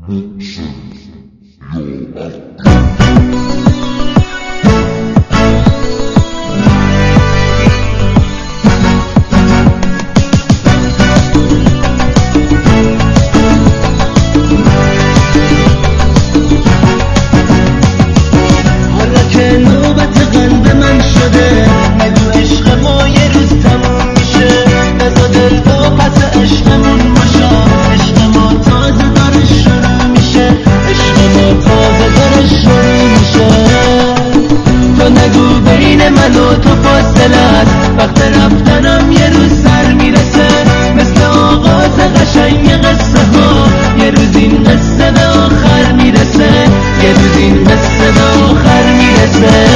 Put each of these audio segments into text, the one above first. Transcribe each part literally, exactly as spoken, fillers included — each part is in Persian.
من و تو فاصله است، وقت رفتنم یه روز سر میرسه، مثل آغاز قشنگ قصه ها یه روز این قصه به آخر میرسه، یه روز این قصه به آخر میرسه.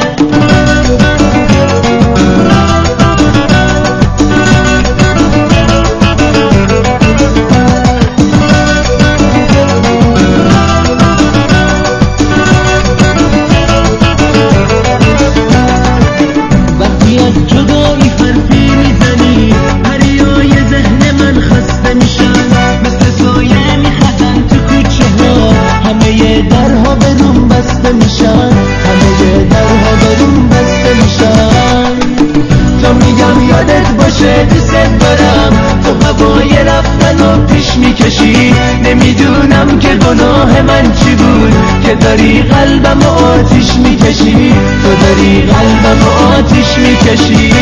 درها برون بسته میشن، همه درها برون بسته میشن. تو میگم یادت باشه دوست دارم، تو هوای رفتن و پیش میکشی، نمیدونم که گناه من چی بود که داری قلبم و آتیش میکشی، تو داری قلبم و آتیش میکشی.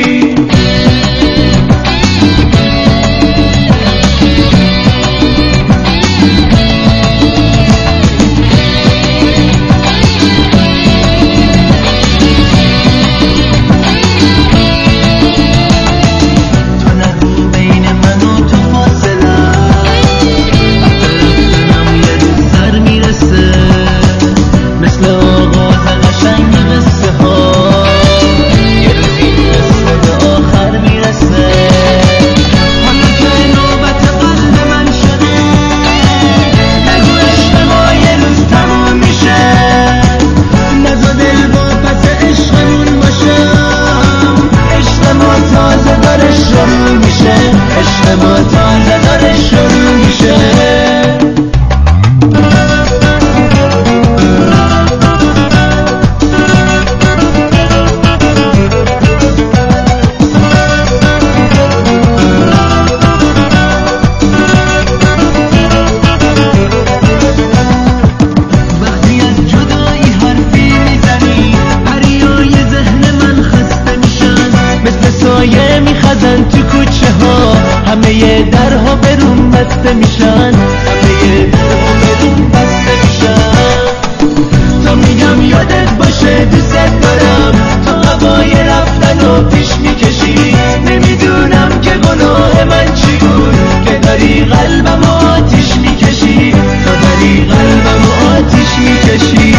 میخزن تو کوچه ها، همه درها برون بسته میشن، همه درها برون بسته میشن. تو میگم یادت باشه دوست دارم، تو هوای رفتن و پیش میکشی، نمیدونم که گناه من چی بود که داری قلبم و آتیش میکشی، تو داری قلبم و آتیش میکشی.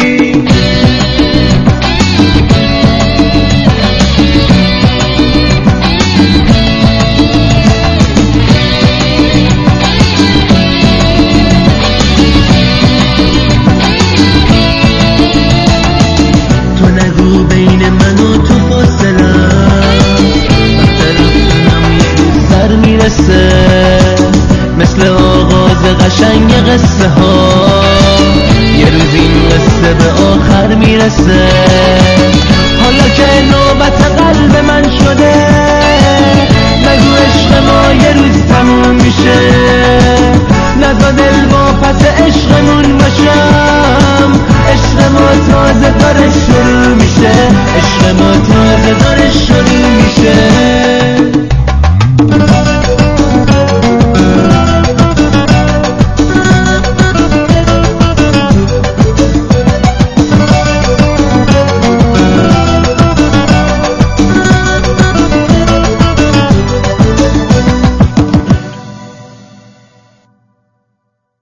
مثل آغاز قشنگ قصه ها یه روز این قصه به آخر میرسه. حالا که نوبت قلب من شده، نگو عشق ما یه روز تموم میشه، نزا دل با پس عشقمون باشم، عشق ما تازه داره شروع میشه، عشق ما